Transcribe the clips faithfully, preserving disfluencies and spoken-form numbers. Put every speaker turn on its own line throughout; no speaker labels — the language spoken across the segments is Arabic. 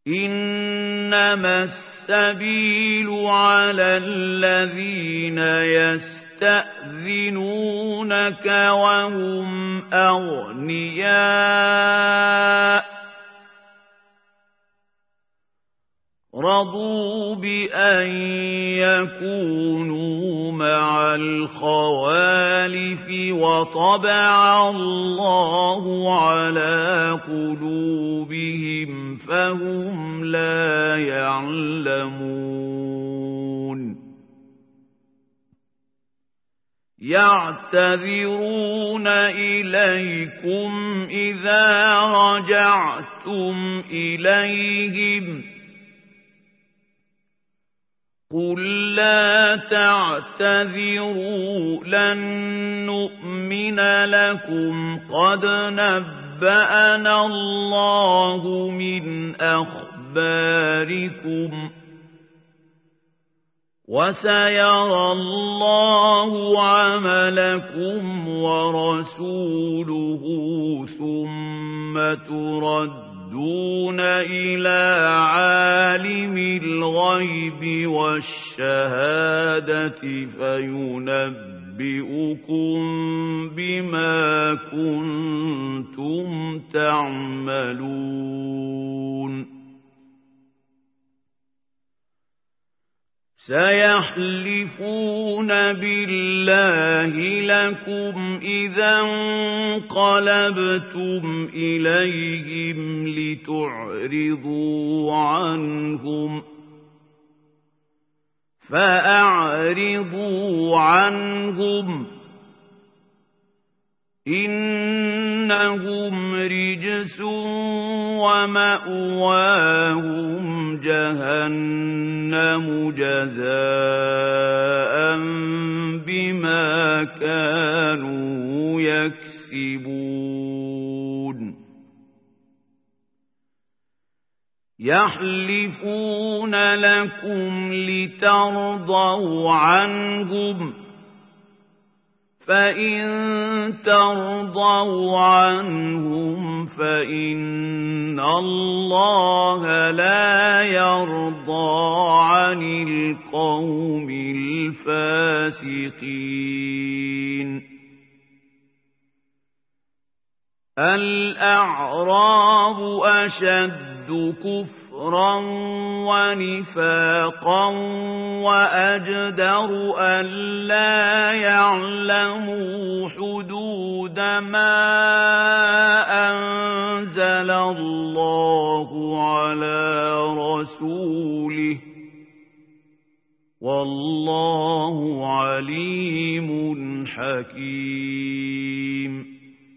إنما السبيل على الذين يستأذنونك وهم أغنياء رضوا بأن يكونوا مع الخوالف وطبع الله على قلوبهم فهم لا يعلمون يعتذرون إليكم إذا رجعتم إليهم قل لا تعتذروا لن نؤمن لكم قد نبأنا الله من أخباركم وسيرى الله عملكم ورسوله ثم تردون دون إلى عالم الغيب والشهادة فينبئكم بما كنتم تعملون سيحلفون بالله لكم إذا انقلبتم إليهم لتعرضوا عنهم فأعرضوا عنهم إنهم رجس ومأواهم جهنم جزاء بما كانوا يكسبون يحلفون لكم لترضوا عنهم فإن ترضوا عنهم فإن الله لا يرضى عن القوم الفاسقين الأعراب أشد كفرا ونفاقا وأجدر ألا يعلموا حدود ما أنزل الله على رسوله والله عليم حكيم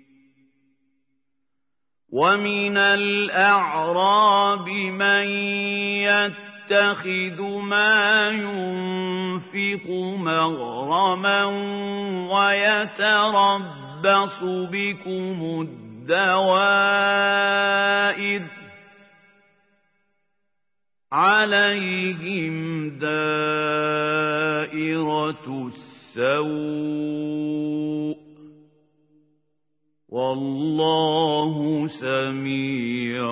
ومن الأعراب من يتخذ ما ينفق مغرما ويتربص بكم الدوائر عليهم دائرة السوء والله سميع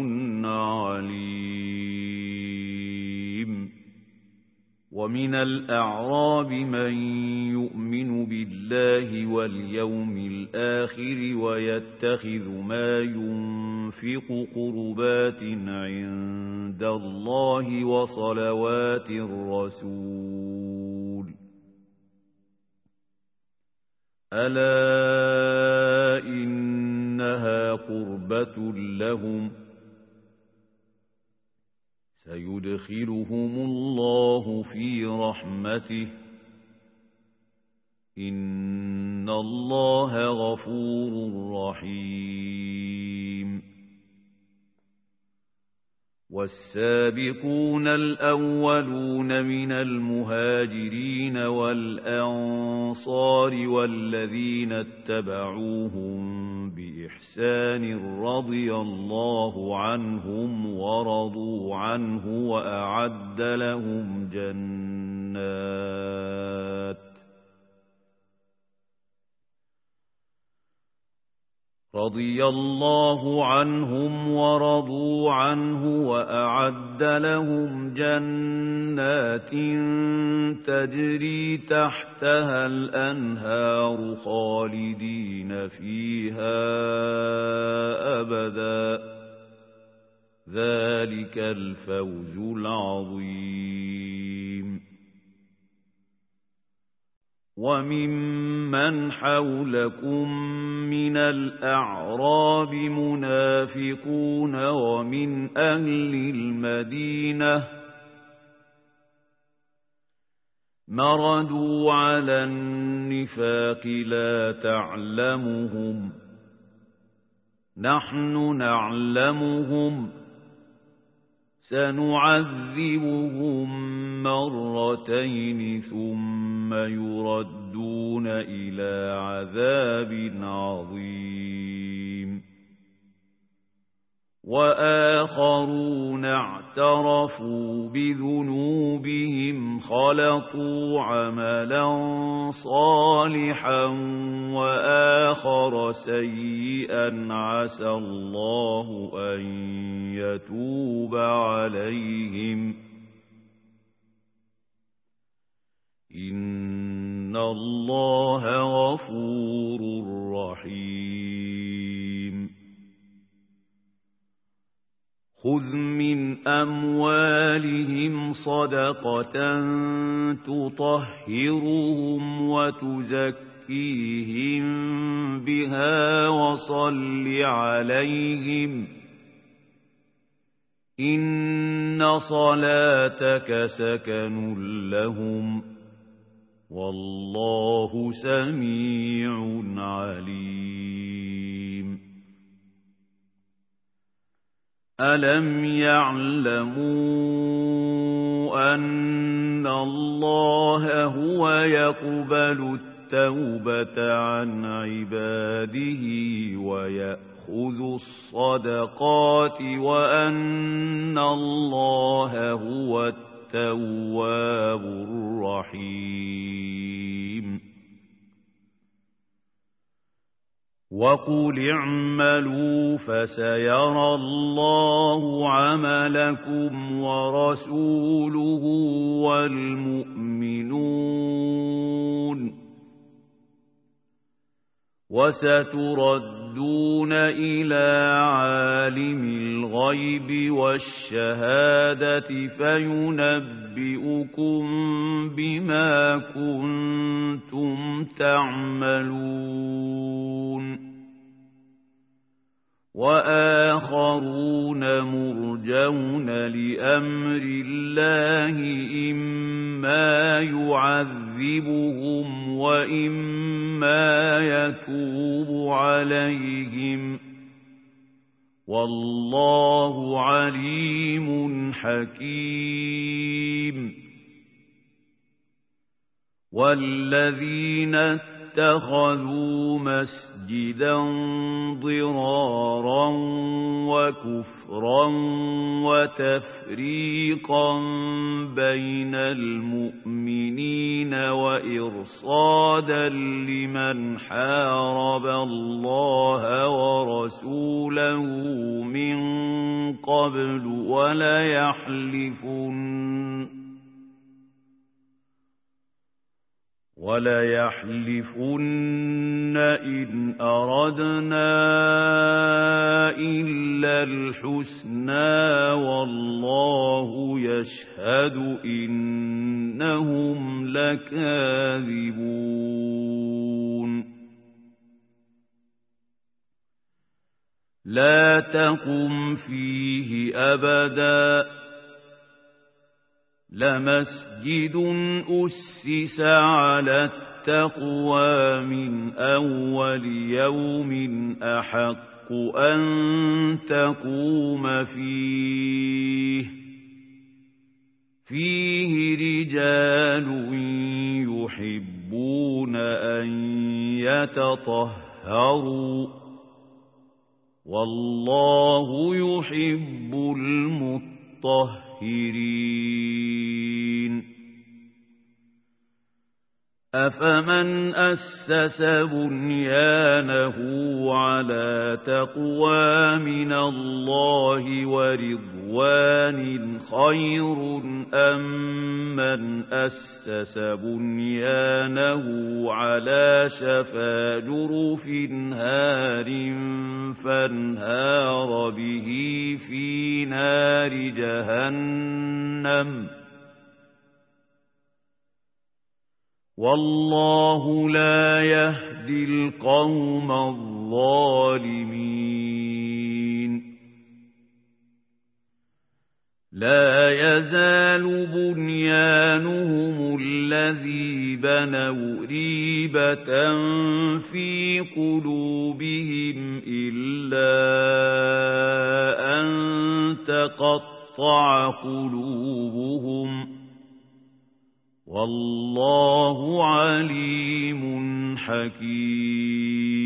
عليم ومن الأعراب من يؤمن بالله واليوم الآخر ويتخذ ما ينفق قربات عند الله وصلوات الرسول ألا إنها قربة لهم سيدخلهم الله في رحمته إن الله غفور رحيم والسابقون الأولون من المهاجرين والأنصار والذين اتبعوهم بإحسان رضي الله عنهم ورضوا عنه وأعد لهم جنات رضي الله عنهم ورضوا عنه وأعد لهم جنات تجري تحتها الأنهار خالدين فيها أبدا ذلك الفوز العظيم وممن حولكم من الأعراب منافقون ومن أهل المدينة مردوا على النفاق لا تعلمهم نحن نعلمهم سنعذبهم مرتين ثم يردون إلى عذاب عظيم وآخرون اعترفوا بذنوبهم خلطوا عملا صالحا وآخر سيئا عسى الله أن يتوب عليهم إن الله غفور رحيم خذ من أموالهم صدقة تطهرهم وتزكيهم بها وصل عليهم إن صلاتك سكن لهم والله سميع عليم ألم يعلموا أن الله هو يقبل التوبة عن عباده ويأخذ الصدقات وأن الله هو التواب الرحيم وقل اعملوا فسيرى الله عملكم ورسوله والمؤمنون وستردون إلى عالم الغيب والشهادة فينبئكم بما كنتم تعملون وآخرون مرجون لأمر الله إما يعذبهم وإما يتوب عليهم والله عليم حكيم والذين اتخذوا مسجدا ضرارا وكفرا وتفريقا بين المؤمنين وإرصادا لمن حارب الله ورسوله من قبل وليحلفن وليحلفن إن أردنا إلا الحسنى والله يشهد إنهم لكاذبون لا تقم فيه أبداً لمسجد أسس على التقوى من أول يوم أحق أن تقوم فيه فيه رجال يحبون أن يتطهروا والله يحب المطهرين أفمن أسس بنيانه على تقوى من الله ورضوان خير أم من أسس بنيانه على شفا جرف هار فانهار به في نار جهنم والله لا يهدي القوم الظالمين لا يزال بنيانهم الذي بنوا ريبة في قلوبهم إلا أن تقطع قلوبهم والله عليم حكيم